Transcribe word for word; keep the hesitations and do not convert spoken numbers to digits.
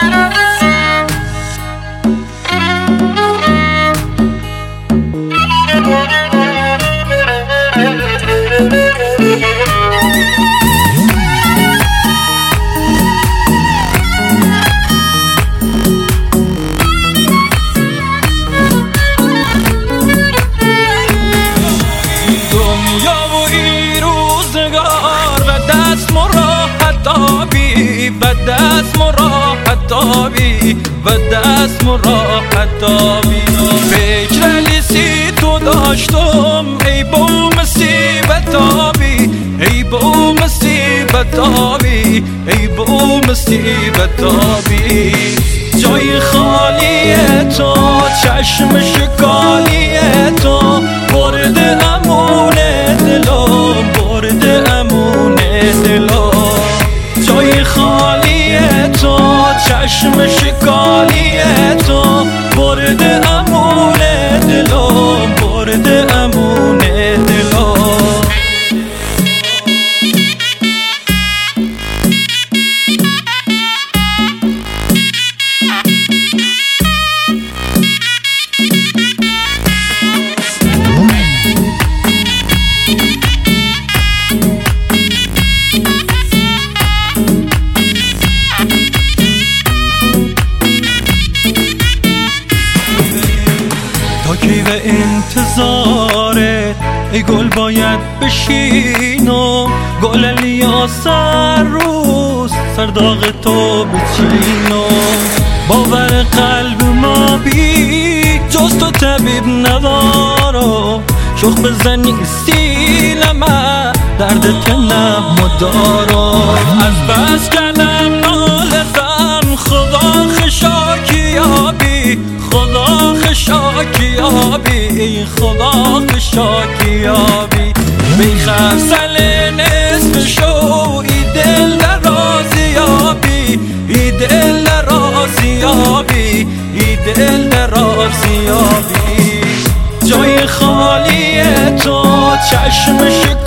دست مراحت دابی و دست مراحت دابی فکر لیسی تو داشتم ای با مصیبت آبی ای با مصیبت آبی ای با مصیبت آبی جای خالی تو چشم شکالی تو برد امون دلم برد امون دلم جای خالی تو چشم شکالی تو برد امون دلم برد امون دلم کی به انتظارت ای گل باید بشینم گل الیاس روز سرداغ تو بچینم باور قلب ما بی جز تو طبیب ندارم شوخ بزنی سیلمه درد تنم مدارم از بس کلم نالزم خدا خشاکی آبی خدا خشاکی آبی خدا خشاکی آبی بیخر سل نصف شو ای دل رازی آبی ای دل رازی آبی ای دل رازی آبی جای خالی تو چشم شکالی